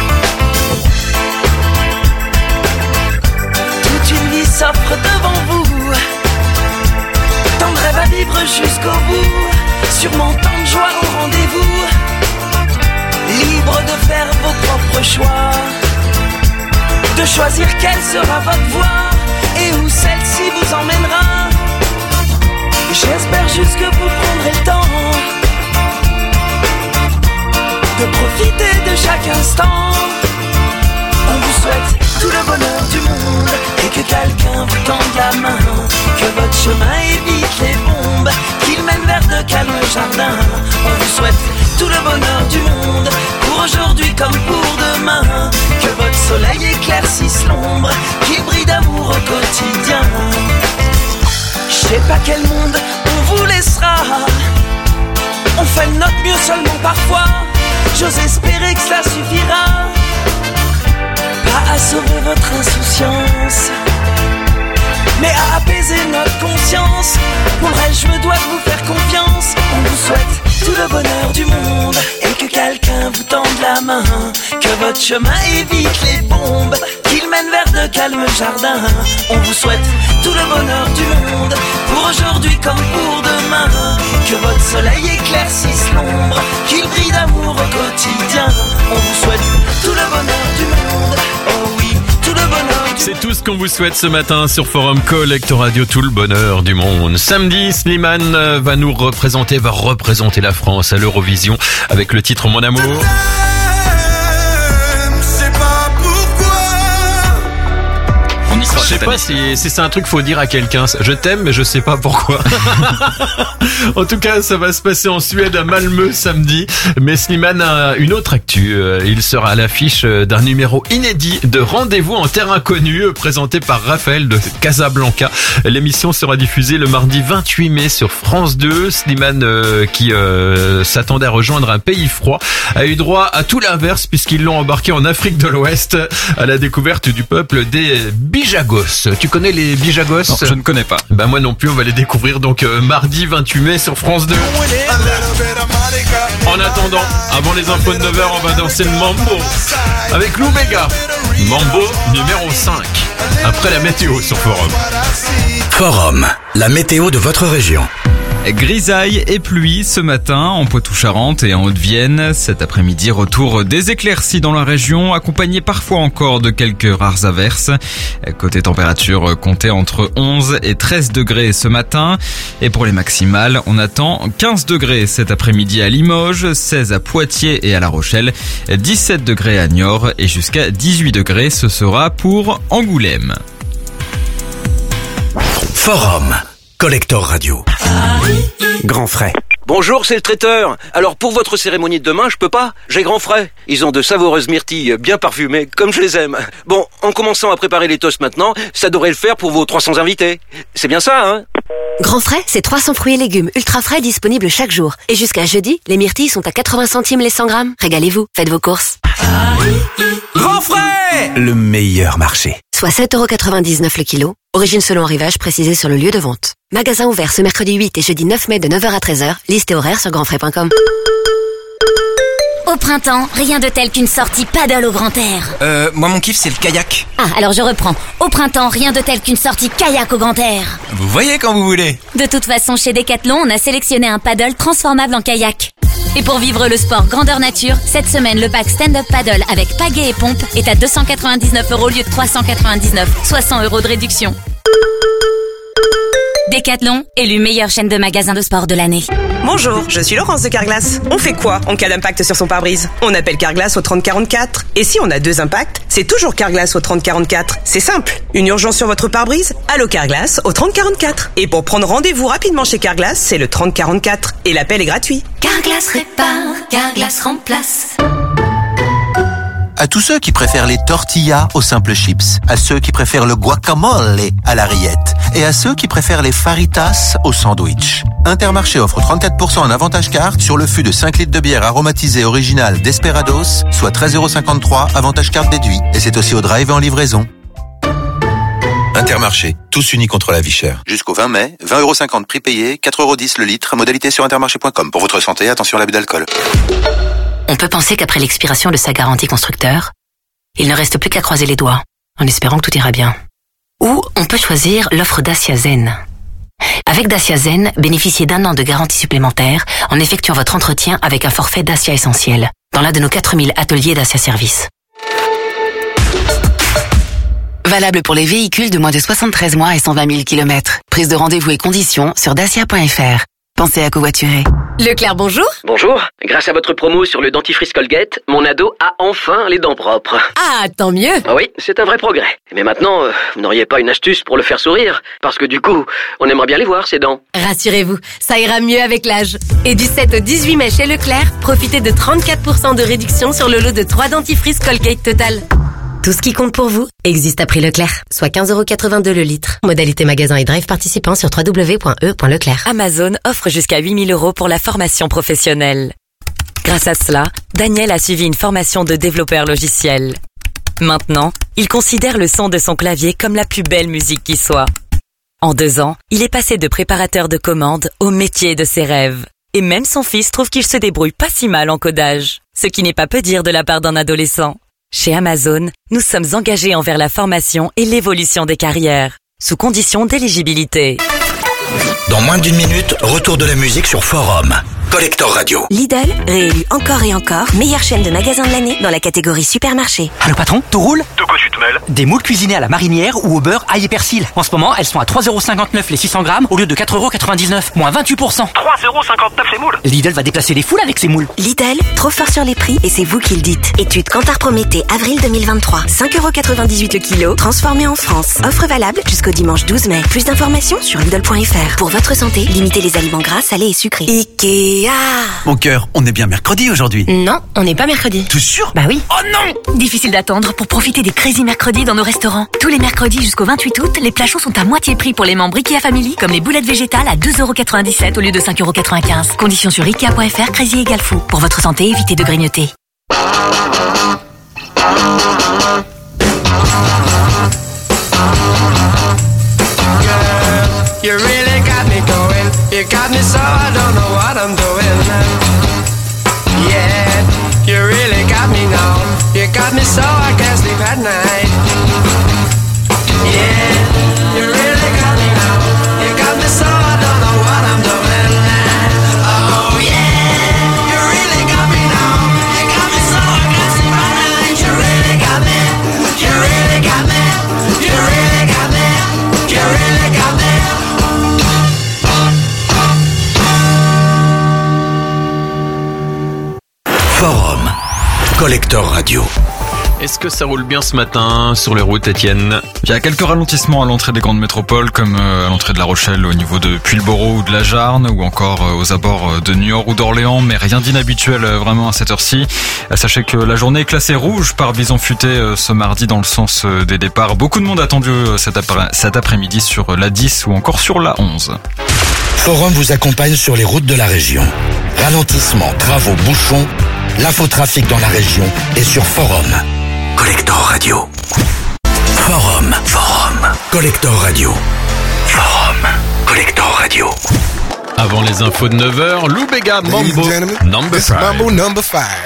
Toute une vie s'offre devant vous, tant de rêves à vivre jusqu'au bout, sûrement tant de joie au rendez-vous, libre de faire vos propres choix, de choisir quelle sera votre voie et où celle-ci vous emmènera. J'espère juste que vous prendrez le temps de profiter de chaque instant. On vous souhaite tout le bonheur du monde et que quelqu'un vous tende la main, que votre chemin évite les bombes, qu'il mène vers de calmes jardins. On vous souhaite tout le bonheur du monde pour aujourd'hui comme pour demain, que votre soleil éclaircisse l'ombre, qu'il brille d'amour au quotidien. Je sais pas quel monde on vous laissera, on fait de notre mieux seulement parfois, j'ose espérer que cela suffira, pas à sauver votre insouciance, mais à apaiser notre conscience. Pour le reste, je me dois de vous faire confiance. On vous souhaite tout le bonheur du monde et que quelqu'un votre chemin évite les bombes, qu'il mène vers de calmes jardins. On vous souhaite tout le bonheur du monde, pour aujourd'hui comme pour demain. Que votre soleil éclaircisse l'ombre, qu'il brille d'amour au quotidien. On vous souhaite tout le bonheur du monde, oh oui, tout le bonheur du C'est tout ce qu'on vous souhaite ce matin sur Forum Collect Radio, tout le bonheur du monde. Samedi, Slimane va nous représenter, va représenter la France à l'Eurovision avec le titre Mon Amour. Je sais pas si, si c'est un truc qu'il faut dire à quelqu'un. Je t'aime, mais je sais pas pourquoi. En tout cas, ça va se passer en Suède, à Malmö, samedi. Mais Slimane a une autre actu. Il sera à l'affiche d'un numéro inédit de Rendez-vous en terre inconnue, présenté par Raphaël de Casablanca. L'émission sera diffusée le mardi vingt-huit mai sur France deux. Slimane, euh, qui euh, s'attendait à rejoindre un pays froid, a eu droit à tout l'inverse, puisqu'ils l'ont embarqué en Afrique de l'Ouest à la découverte du peuple des Bijagos. Tu connais les Bijagos? Non, je ne connais pas. Ben moi non plus, on va les découvrir donc euh, mardi vingt-huit mai sur France deux. En attendant, avant les infos de neuf heures, on va danser le Mambo avec Lou Bega. Mambo numéro cinq. Après la météo sur Forum. Forum, la météo de votre région. Grisaille et pluie ce matin en Poitou-Charentes et en Haute-Vienne. Cet après-midi, retour des éclaircies dans la région, accompagné parfois encore de quelques rares averses. Côté température, comptez entre onze et treize degrés ce matin. Et pour les maximales, on attend quinze degrés cet après-midi à Limoges, seize à Poitiers et à La Rochelle, dix-sept degrés à Niort et jusqu'à dix-huit degrés, ce sera pour Angoulême. Forum, Collector Radio. Grand frais. Bonjour, c'est le traiteur. Alors pour votre cérémonie de demain, je peux pas. J'ai grand frais. Ils ont de savoureuses myrtilles bien parfumées, comme je les aime. Bon, en commençant à préparer les toasts maintenant, ça devrait le faire pour vos trois cents invités. C'est bien ça, hein? Grand frais, c'est trois cents fruits et légumes ultra frais disponibles chaque jour. Et jusqu'à jeudi, les myrtilles sont à quatre-vingts centimes les cent grammes. Régalez-vous, faites vos courses. Grand frais, le meilleur marché. Soit sept euros quatre-vingt-dix-neuf le kilo. Origine selon arrivage précisée sur le lieu de vente. Magasin ouvert ce mercredi huit et jeudi neuf mai de neuf heures à treize heures. Liste et horaire sur grand frais point com. Au printemps, rien de tel qu'une sortie paddle au grand air. Euh, moi mon kiff c'est le kayak. Ah, alors je reprends. Au printemps, rien de tel qu'une sortie kayak au grand air. Vous voyez quand vous voulez. De toute façon, chez Decathlon, on a sélectionné un paddle transformable en kayak. Et pour vivre le sport grandeur nature, cette semaine, le pack stand-up paddle avec pagaie et pompe est à deux cent quatre-vingt-dix-neuf euros au lieu de trois cent quatre-vingt-dix-neuf, soit cent euros de réduction. Decathlon, élu meilleure chaîne de magasins de sport de l'année. Bonjour, je suis Laurence de Carglass. On fait quoi en cas d'impact sur son pare-brise? On appelle Carglass au trente quarante-quatre. Et si on a deux impacts, c'est toujours Carglass au trente quarante-quatre. C'est simple. Une urgence sur votre pare-brise? Allô Carglass au trente quarante-quatre. Et pour prendre rendez-vous rapidement chez Carglass, c'est le trente quarante-quatre. Et l'appel est gratuit. Carglass répare, Carglass remplace. À tous ceux qui préfèrent les tortillas aux simples chips, à ceux qui préfèrent le guacamole à la rillette et à ceux qui préfèrent les faritas au sandwich. Intermarché offre trente-quatre pour cent en avantage carte sur le fût de cinq litres de bière aromatisée originale Desperados, soit treize euros cinquante-trois, avantage carte déduit. Et c'est aussi au drive et en livraison. Intermarché, tous unis contre la vie chère. Jusqu'au vingt mai, vingt euros cinquante prix payé, quatre euros dix le litre, modalité sur intermarché point com. Pour votre santé, attention à l'abus d'alcool. On peut penser qu'après l'expiration de sa garantie constructeur, il ne reste plus qu'à croiser les doigts, en espérant que tout ira bien. Ou on peut choisir l'offre Dacia Zen. Avec Dacia Zen, bénéficiez d'un an de garantie supplémentaire en effectuant votre entretien avec un forfait Dacia Essentiel, dans l'un de nos quatre mille ateliers Dacia Service. Valable pour les véhicules de moins de soixante-treize mois et cent vingt mille kilomètres. Prise de rendez-vous et conditions sur dacia point f r. Pensez à covoiturer. Leclerc, bonjour. Bonjour. Grâce à votre promo sur le dentifrice Colgate, mon ado a enfin les dents propres. Ah, tant mieux. Ah oui, c'est un vrai progrès. Mais maintenant, euh, vous n'auriez pas une astuce pour le faire sourire? Parce que du coup, on aimerait bien les voir, ces dents. Rassurez-vous, ça ira mieux avec l'âge. Et du sept au dix-huit mai chez Leclerc, profitez de trente-quatre pour cent de réduction sur le lot de trois dentifrices Colgate Total. Tout ce qui compte pour vous existe à prix Leclerc, soit quinze euros quatre-vingt-deux le litre. Modalité magasin et drive participant sur w w w point e point leclerc. Amazon offre jusqu'à huit mille euros pour la formation professionnelle. Grâce à cela, Daniel a suivi une formation de développeur logiciel. Maintenant, il considère le son de son clavier comme la plus belle musique qui soit. En deux ans, il est passé de préparateur de commandes au métier de ses rêves. Et même son fils trouve qu'il se débrouille pas si mal en codage. Ce qui n'est pas peu dire de la part d'un adolescent. Chez Amazon, nous sommes engagés envers la formation et l'évolution des carrières, sous condition d'éligibilité. Dans moins d'une minute, retour de la musique sur Forum. Collector Radio. Lidl, réélu encore et encore, meilleure chaîne de magasins de l'année dans la catégorie supermarché. Allô patron, tout roule? De quoi tu te mêles? Des moules cuisinées à la marinière ou au beurre, ail et persil. En ce moment, elles sont à trois euros cinquante-neuf les six cents grammes au lieu de quatre euros quatre-vingt-dix-neuf, moins vingt-huit pour cent. trois euros cinquante-neuf les moules. Lidl va déplacer les foules avec ses moules. Lidl, trop fort sur les prix et c'est vous qui le dites. Étude Kantar Prométhée, avril deux mille vingt-trois. cinq euros quatre-vingt-dix-huit le kilo, transformé en France. Offre valable jusqu'au dimanche douze mai. Plus d'informations sur Lidl point F R. Pour votre santé, limitez les aliments gras, salés et sucrés. Ikea. Mon cœur, on est bien mercredi aujourd'hui. Non, on n'est pas mercredi. Tout sûr? Bah oui. Oh non! Difficile d'attendre pour profiter des Crazy Mercredis dans nos restaurants. Tous les mercredis jusqu'au vingt-huit août, les plats chauds sont à moitié prix pour les membres Ikea Family, comme les boulettes végétales à deux euros quatre-vingt-dix-sept au lieu de cinq euros quatre-vingt-quinze. Conditions sur Ikea point F R, Crazy égale fou. Pour votre santé, évitez de grignoter. You really got me going. You got me so I don't know what I'm doing. Yeah, you really got me now. You got me so I can't sleep at night. Yeah, you really got me now. You got me so I don't know what I'm doing. Oh yeah, you really got me now. You got me so I can't sleep at night. You really got me. You really got me. You really got me. You really got me. Forum. Collector Radio. Est-ce que ça roule bien ce matin sur les routes, Étienne? Il y a quelques ralentissements à l'entrée des grandes métropoles, comme à l'entrée de La Rochelle au niveau de Puylleborough ou de la Jarne, ou encore aux abords de Niort ou d'Orléans, mais rien d'inhabituel vraiment à cette heure-ci. Sachez que la journée est classée rouge par Bison Futé ce mardi dans le sens des départs. Beaucoup de monde attendu cet, après- cet après-midi sur la dix ou encore sur la onze. Forum vous accompagne sur les routes de la région. Ralentissement, travaux, bouchons, l'infotrafic dans la région est sur Forum. Collector Radio. Forum. Forum. Collector Radio. Forum. Collector Radio. Avant les infos de neuf heures, Lou Bega, Mambo Number five. Mambo Number five.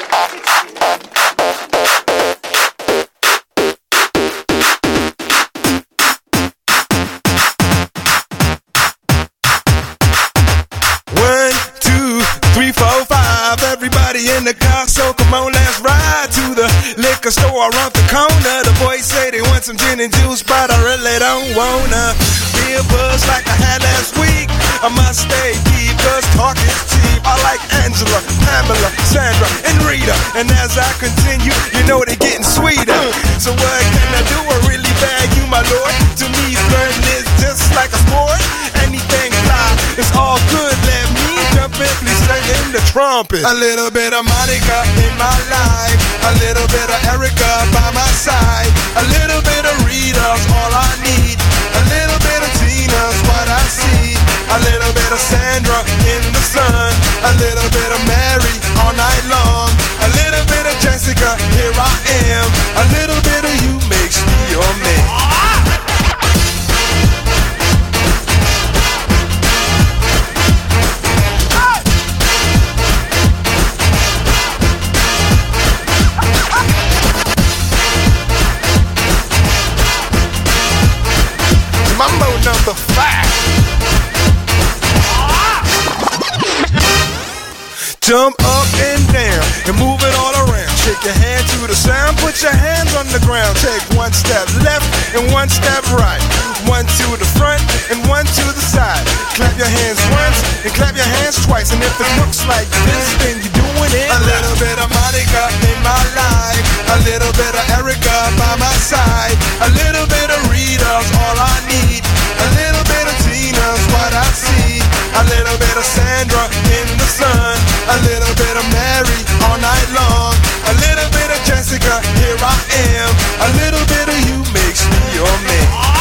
One, two, three, four, five. Everybody in the car, so come on, let's ride to the liquor store around the corner. The boys say they want some gin and juice, but I really don't wanna be a buzz like I had last week. I must stay deep, cause talk is cheap. I like Angela, Pamela, Sandra, and Rita. And as I continue, you know they're getting sweeter. So what can I do? I really bag you, my lord. To me, flirting is just like a sport. Anything fly, it's all good. Let me jump in, please sing in the trumpet. A little bit of Monica in my life. A little bit of Erica by my side. A little bit of Rita's all I need. A little bit of Tina's what I see. A little bit of Sandra in the sun. A little bit of Mary all night long. A little bit of Jessica, here I am. A little bit of you makes me your man. Mambo number five. Jump up and down and move it all around. Shake your hand to the sound, put your hands on the ground. Take one step left and one step right. One to the front and one to the side. Clap your hands once and clap your hands twice. And if it looks like this, then you're doing it. A little bit of Monica in my life. A little bit of Erica by my side. A little bit of Rita's all I need. A little bit of Tina's what I see. A little bit of Sandra in the sun. A little bit of Mary all night long. A little bit of Jessica, here I am. A little bit of you makes me your man.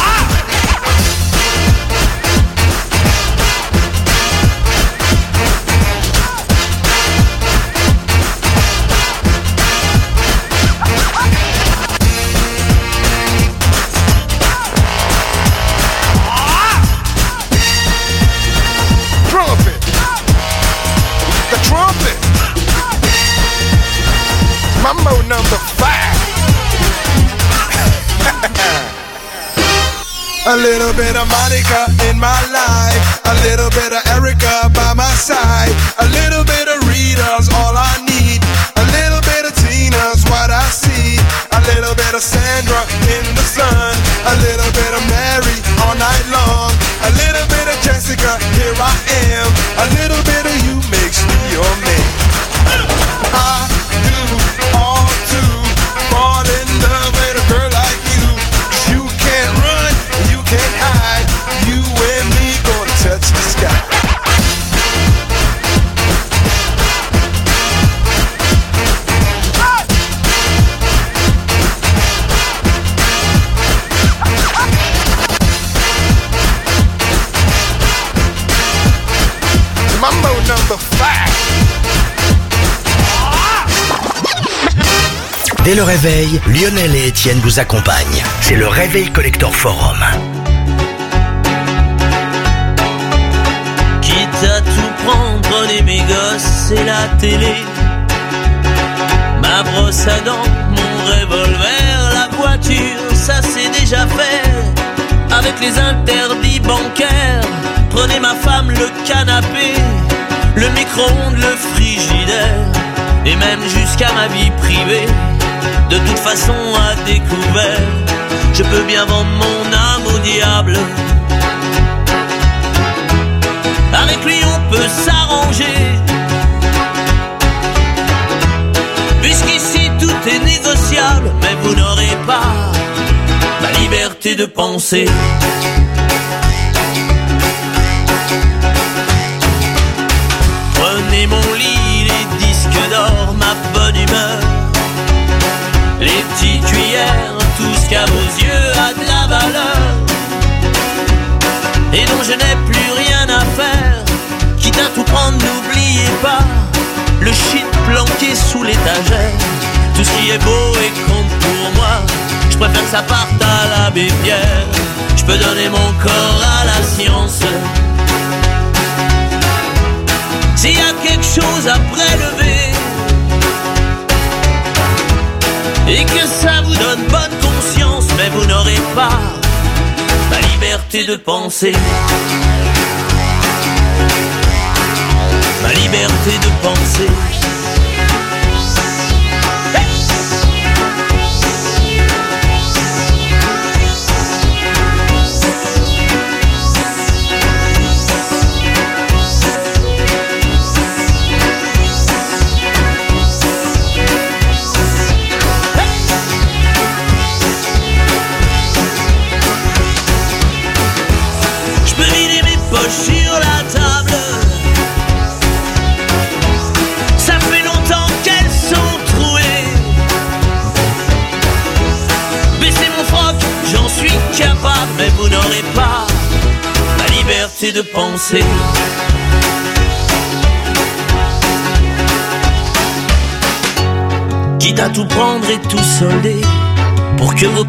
Trumpet. The trumpet. Mambo number five. A little bit of Monica in my life, a little bit of Erica by my side, a little bit of Rita's all I need, a little bit of Tina's what I see, a little bit of Sandra in the sun, a little bit of Mary all night long, a little bit of Jessica, here I am, a little bit of you makes me your man. I do all to fall in love with a girl like you. You can't run, you can't hide. You and me gonna touch the sky. Mambo number five. Dès le réveil, Lionel et Étienne vous accompagnent. C'est le Réveil Collector Forum. Quitte à tout prendre, prenez mes gosses et la télé, ma brosse à dents, mon revolver, la voiture, ça c'est déjà fait. Avec les interdits bancaires, prenez ma femme, le canapé, le micro-ondes, le frigidaire, et même jusqu'à ma vie privée. De toute façon à découvert, je peux bien vendre mon âme au diable. Avec lui on peut s'arranger, puisqu'ici tout est négociable. Mais vous n'aurez pas ma liberté de penser. Prenez mon lit, les disques d'or, ma bonne humeur, les petites cuillères, tout ce qu'à vos yeux a de la valeur et dont je n'ai plus rien à faire. Quitte à tout prendre, n'oubliez pas le shit planqué sous l'étagère. Tout ce qui est beau et compte pour moi, je préfère que ça parte à l'abbé Pierre. Je peux donner mon corps à la science. S'il y a quelque chose à prélever et que ça vous donne bonne conscience, mais vous n'aurez pas ma liberté de penser. Ma liberté de penser. Sur la table, ça fait longtemps qu'elles sont trouées. Baissez mon froc, j'en suis capable, mais vous n'aurez pas ma liberté de penser. Quitte à tout prendre et tout solder pour que vos